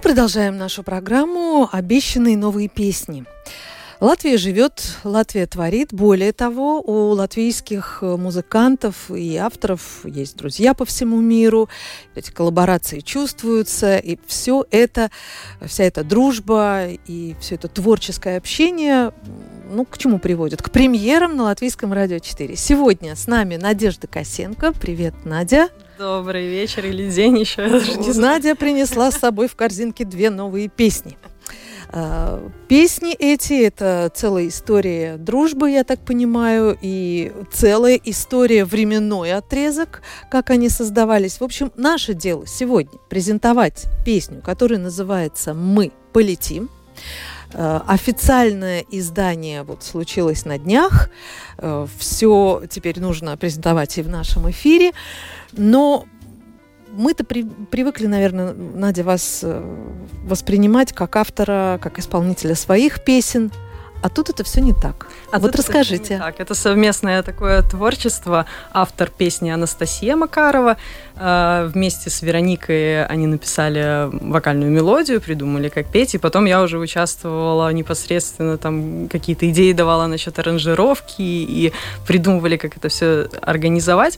Продолжаем нашу программу «Обещанные новые песни». Латвия живет, Латвия творит. Более того, у латвийских музыкантов и авторов есть друзья по всему миру. Эти коллаборации чувствуются. И вся эта дружба и все это творческое общение, к чему приводит? К премьерам на Латвийском радио 4. Сегодня с нами Надежда Косенко. Привет, Надя. Добрый вечер или день еще. Надя принесла с собой в корзинке 2 новые песни. Песни эти – это целая история дружбы, я так понимаю, и целая история, временной отрезок, как они создавались. В общем, наше дело сегодня презентовать песню, которая называется «Мы полетим». Официальное издание случилось на днях. Все теперь нужно презентовать и в нашем эфире. Но мы-то привыкли, наверное, Надя, вас воспринимать как автора, как исполнителя своих песен. А тут это все не так. Расскажите. Это совместное такое творчество. Автор песни Анастасия Макарова. Вместе с Вероникой они написали вокальную мелодию, придумали, как петь. И потом я уже участвовала непосредственно, там какие-то идеи давала насчет аранжировки и придумывали, как это все организовать.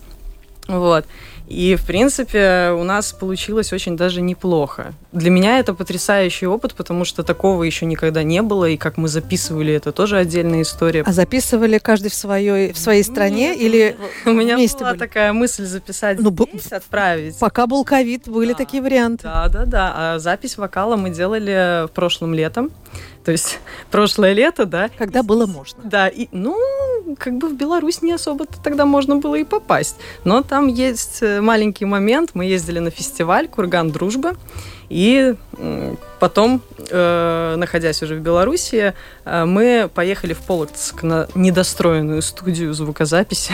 И, в принципе, у нас получилось очень даже неплохо. Для меня это потрясающий опыт, потому что такого еще никогда не было, и как мы записывали, это тоже отдельная история. А записывали каждый в своей стране или у меня вместе была были? Такая мысль записать здесь, отправить. Пока был ковид, были такие варианты. Да. А запись вокала мы делали прошлым летом. То есть прошлое лето, да. Когда было можно. Да, и, в Беларусь не особо-то тогда можно было и попасть. Но там есть маленький момент. Мы ездили на фестиваль «Курган дружбы». И потом, находясь уже в Беларуси, мы поехали в Полоцк на недостроенную студию звукозаписи.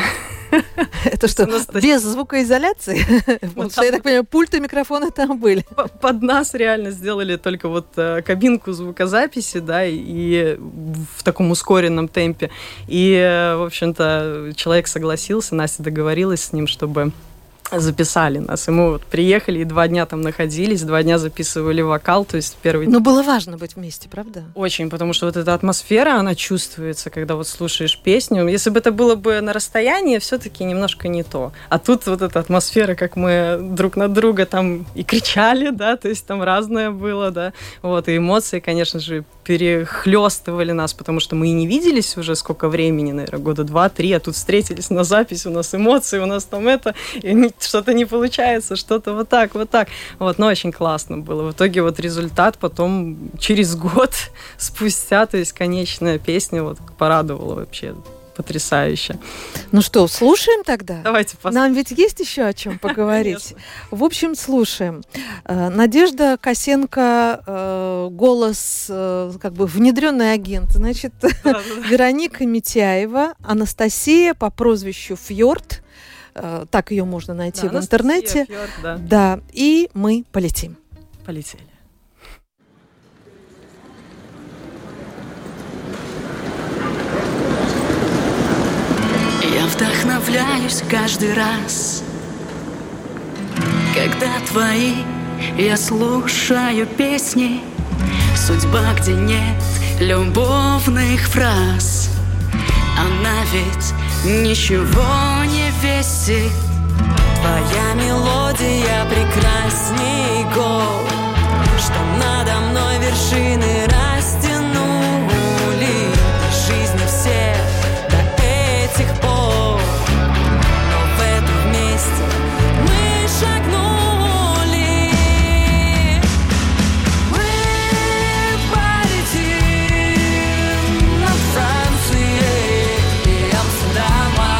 Это что, без звукоизоляции? Я так понимаю, пульты, микрофоны там были. Под нас реально сделали только кабинку звукозаписи, да, и в таком ускоренном темпе. И, в общем-то, человек согласился, Настя договорилась с ним, чтобы записали нас. И мы приехали, и 2 дня там находились, 2 дня записывали вокал, то есть первый... Но было важно быть вместе, правда? Очень, потому что эта атмосфера, она чувствуется, когда слушаешь песню. Если бы это было бы на расстоянии, все-таки немножко не то. А тут эта атмосфера, как мы друг на друга там и кричали, да, то есть там разное было, да. И эмоции, конечно же, перехлёстывали нас, потому что мы и не виделись уже сколько времени, наверное, 2-3 года, а тут встретились на запись, у нас эмоции, у нас там и что-то не получается, что-то вот так. Но очень классно было. В итоге результат потом через год спустя, то есть конечная песня порадовала вообще. Потрясающе. Ну что, слушаем тогда? Давайте послушаем. Нам ведь есть еще о чем поговорить. В общем, слушаем. Надежда Косенко, голос, внедренный агент. Значит, Вероника Митяева, Анастасия по прозвищу Фьорд. Так ее можно найти в интернете. Фьорд, да, и мы полетим. Полетели. Я вдохновляюсь каждый раз, когда твои я слушаю песни. Судьба, где нет любовных фраз, она ведь ничего не весит. Твоя мелодия прекрасней гор, что надо мной вершины растянули. Жизни все до этих пор, но в это вместе мы шагнули. Мы полетим над Францией и Амстердамом.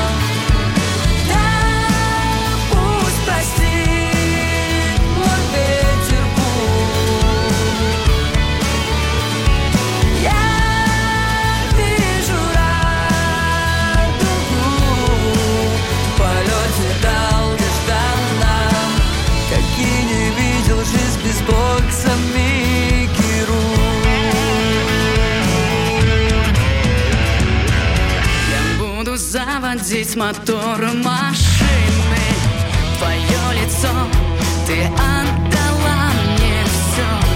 Заводить мотор машины, твое лицо, ты отдала мне все.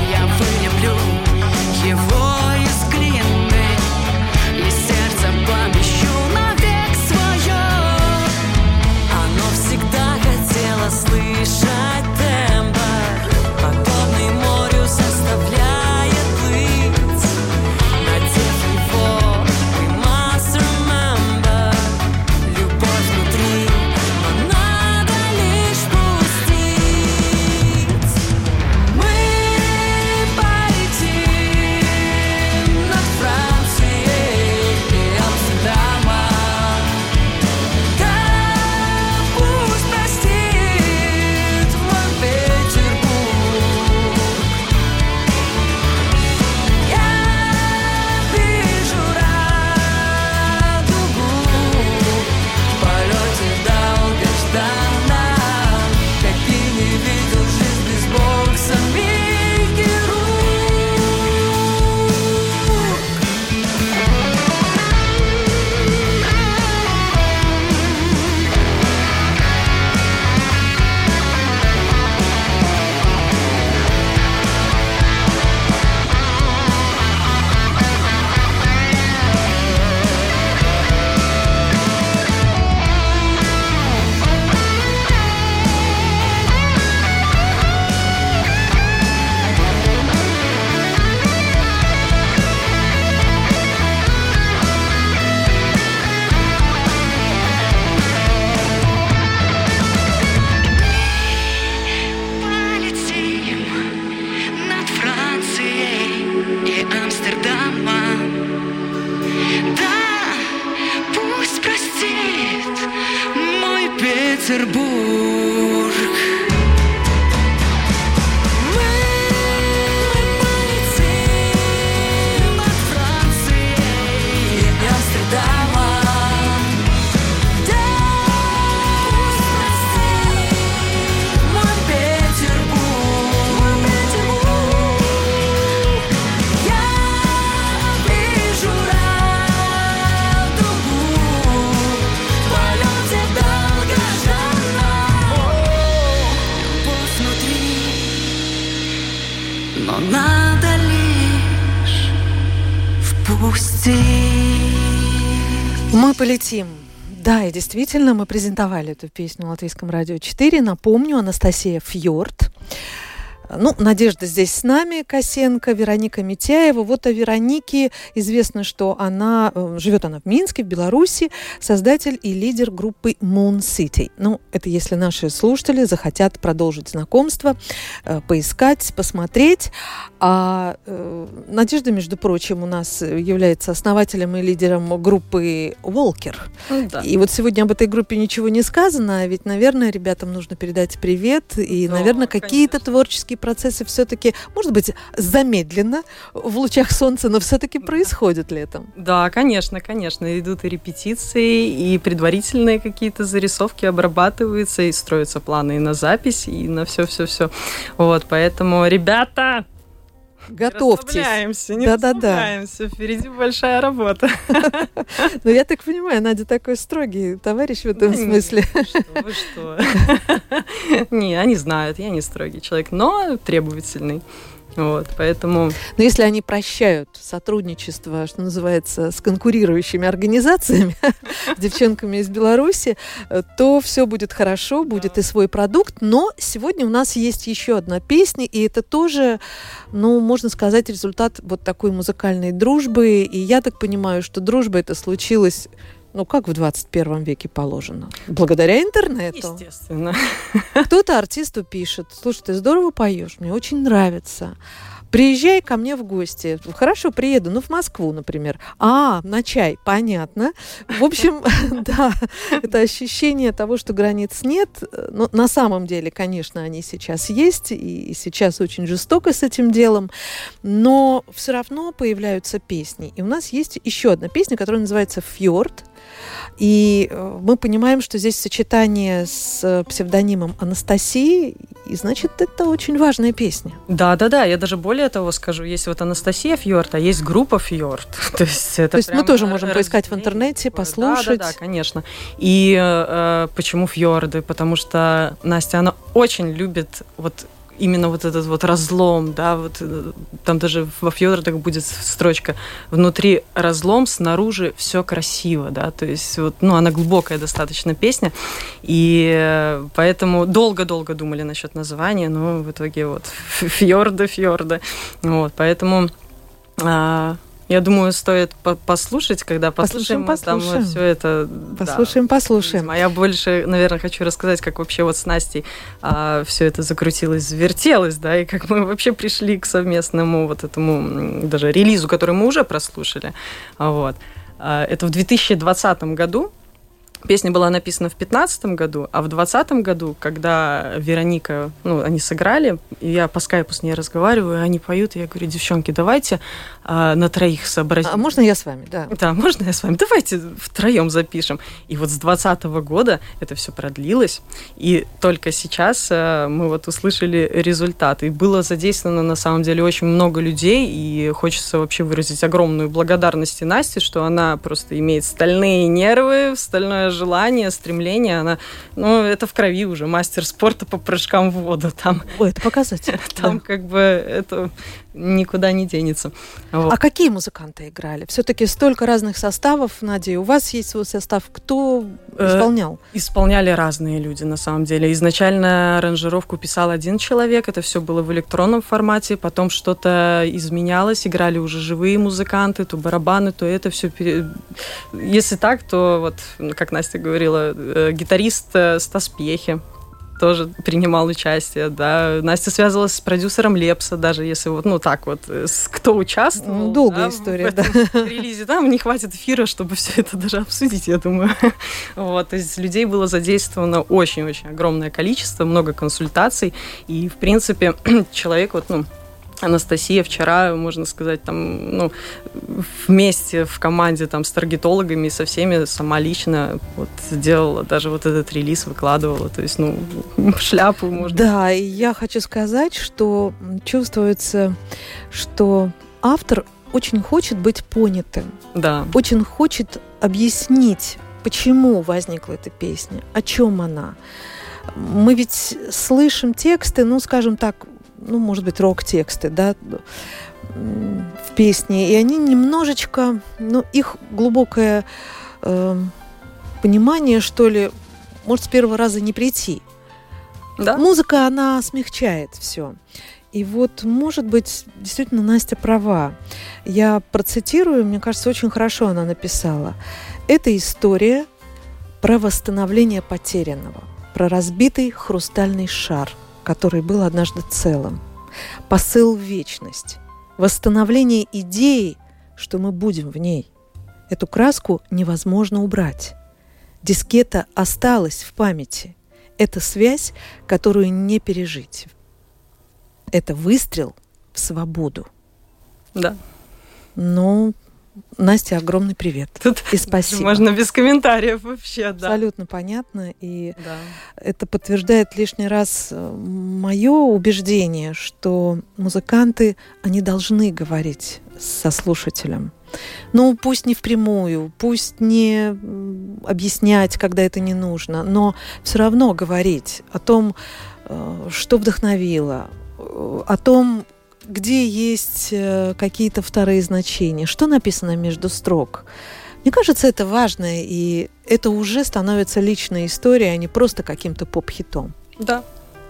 Петербург. Мы полетим от Франции и Амстердама. Да, пусть простит мой Петербург. Я вижу радугу в полете долгожданном. Пусть внутри, но надо лишь впустить. Мы полетим. Да, и действительно, мы презентовали эту песню на Латвийском радио 4. Напомню, Анастасия Фьорд. Ну, Надежда здесь с нами, Косенко, Вероника Митяева. Вот о Веронике известно, что живет она в Минске, в Беларуси, создатель и лидер группы Moon City. Ну, это если наши слушатели захотят продолжить знакомство, поискать, посмотреть. А Надежда, между прочим, у нас является основателем и лидером группы Walker. Да. И вот сегодня об этой группе ничего не сказано, а ведь, наверное, ребятам нужно передать привет. И, наверное, какие-то творческие процессы все-таки, может быть, замедленно в лучах солнца, но все-таки происходят летом. Да, конечно. Идут и репетиции, и предварительные какие-то зарисовки обрабатываются, и строятся планы и на запись, и на все-все-все. Вот, поэтому, ребята, Готовьтесь. Не расслабляемся. Впереди большая работа. Ну, я так понимаю, Надя такой строгий товарищ в этом смысле. Вы что? Не, они знают, я не строгий человек, но требовательный. Вот, поэтому... Но если они прощают сотрудничество, что называется, с конкурирующими организациями, с девчонками из Беларуси, то все будет хорошо, будет и свой продукт. Но сегодня у нас есть еще одна песня, и это тоже, ну, можно сказать, результат вот такой музыкальной дружбы. И я так понимаю, что дружба эта случилась... Ну, как в 21 веке положено? Благодаря интернету. Естественно. Кто-то артисту пишет: слушай, ты здорово поешь, мне очень нравится. Приезжай ко мне в гости. Хорошо, приеду, в Москву, например. На чай, понятно. В общем, да, это ощущение того, что границ нет. Но на самом деле, конечно, они сейчас есть, и сейчас очень жестоко с этим делом. Но все равно появляются песни. И у нас есть еще одна песня, которая называется «Фьорд». И мы понимаем, что здесь сочетание с псевдонимом Анастасии, и значит, это очень важная песня. Да, я даже более того скажу, есть вот Анастасия Фьорд, а есть группа Фьорд. То есть мы тоже можем поискать в интернете, послушать. Да, конечно. И почему Фьорды? Потому что Настя, она очень любит именно вот этот вот разлом, да, вот там даже во Фьордах будет строчка: внутри разлом, снаружи все красиво, да, то есть она глубокая достаточно песня, и поэтому долго-долго думали насчет названия, но в итоге Фьорды, вот, поэтому я думаю, стоит послушать, когда послушаем. Там все это. Послушаем. А я больше, наверное, хочу рассказать, как вообще с Настей все это закрутилось, завертелось, да, и как мы вообще пришли к совместному этому даже релизу, который мы уже прослушали. Вот. Это в 2020 году. Песня была написана в 2015 году, а в 2020 году, когда Вероника, они сыграли, и я по скайпу с ней разговариваю, они поют, и я говорю: девчонки, давайте на троих сообразим. А можно я с вами, да? Да, можно я с вами? Давайте втроем запишем. И с 2020 года это все продлилось, и только сейчас мы услышали результат. И было задействовано, на самом деле, очень много людей, и хочется вообще выразить огромную благодарность Насте, что она просто имеет стальные нервы, стальное желание, стремление, она, это в крови уже, мастер спорта по прыжкам в воду. Там, это показатель. Там это никуда не денется. Вот. А какие музыканты играли? Все-таки столько разных составов, Надя, у вас есть свой состав. Кто исполнял? Исполняли разные люди, на самом деле. Изначально аранжировку писал один человек, это все было в электронном формате, потом что-то изменялось, играли уже живые музыканты, то барабаны, то это все. Если так, то как Настя говорила, гитарист Стас Пьехи. тоже принимал участие, да. Настя связывалась с продюсером Лепса, даже если вот, ну, так вот, кто участвовал. Долгая история, да. В релизе. Там не хватит эфира, чтобы все это даже обсудить, я думаю. Вот, то есть людей было задействовано очень-очень огромное количество, много консультаций, и, в принципе, человек вот, ну, Анастасия вчера, можно сказать, там, ну, вместе в команде там с таргетологами и со всеми сама лично вот делала, даже вот этот релиз выкладывала, то есть, ну, шляпу можно. Да, и я хочу сказать, что чувствуется, что автор очень хочет быть понятым, Да. очень хочет объяснить, почему возникла эта песня, о чем она. Мы ведь слышим тексты, ну, скажем так, ну, может быть, рок-тексты, да, в песне, и они немножечко, ну, их глубокое понимание, что ли, может с первого раза не прийти. Да? Музыка, она смягчает все. И вот, может быть, действительно Настя права. Я процитирую, мне кажется, очень хорошо она написала. Это история про восстановление потерянного, про разбитый хрустальный шар, который был однажды целым. Посыл в вечность. Восстановление идеи, что мы будем в ней. Эту краску невозможно убрать. Дискета осталась в памяти. Это связь, которую не пережить. Это выстрел в свободу. Да. Ну, Настя, огромный привет. Тут и спасибо. Можно без комментариев вообще, да. Абсолютно понятно. И Да. это подтверждает лишний раз мое убеждение, что музыканты, они должны говорить со слушателем. Ну, пусть не впрямую, пусть не объяснять, когда это не нужно, но все равно говорить о том, что вдохновило, о том, где есть какие-то вторые значения, что написано между строк. Мне кажется, это важно, и это уже становится личной историей, а не просто каким-то поп-хитом. Да.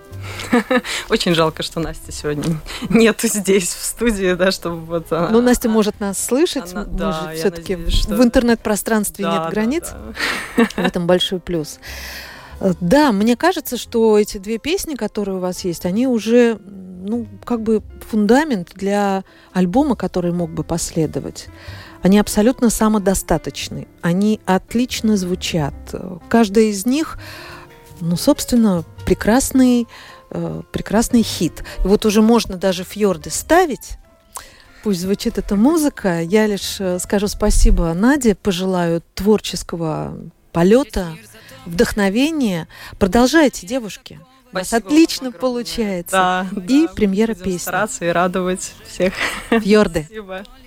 Очень жалко, что Насти сегодня нету здесь, в студии, да, чтобы вот... Ну, Настя может нас слышать, она, мы да, же все-таки надеюсь, что... в интернет-пространстве Да, нет границ, да. в этом большой плюс. Да, мне кажется, что эти две песни, которые у вас есть, они уже, ну, как бы фундамент для альбома, который мог бы последовать. Они абсолютно самодостаточны, они отлично звучат. Каждая из них, ну, собственно, прекрасный хит. И вот уже можно даже фьорды ставить. Пусть звучит эта музыка. Я лишь скажу спасибо Наде, пожелаю творческого полета, вдохновения. Продолжайте, девушки. У вас отлично получается. Да, и да, премьера будем песни. Стараться и радовать всех. Фьорды. Спасибо.